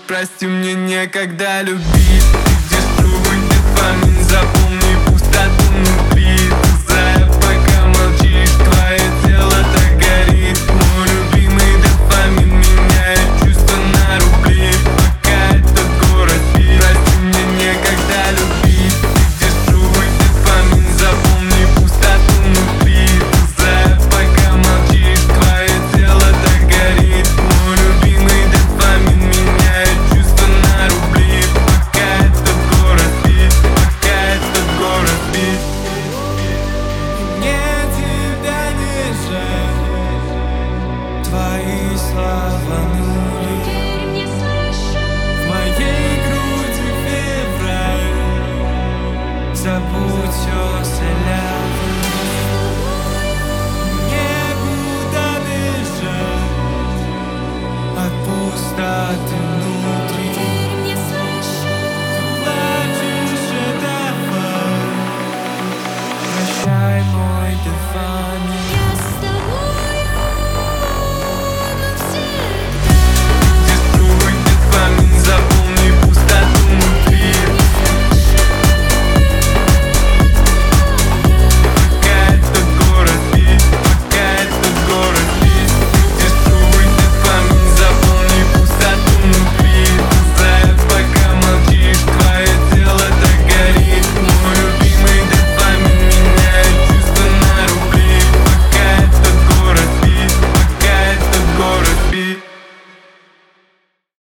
прости, мне некогда любить. Ты дешевый дофамин, запомни пустоту внутри. Зая, пока молчишь, твое тело так горит. Мой любимый дофамин меняет чувства на рубли. Пока этот город спит, прости, мне некогда любить. Ты дешевый дофамин, запомни пустоту внутри. Зая, пока молчишь, твое тело так горит. Мой любимый дофамин меняет чувства на рубли. Пока этот город спит, пока этот город спит. Мне тебя не жаль, твои слова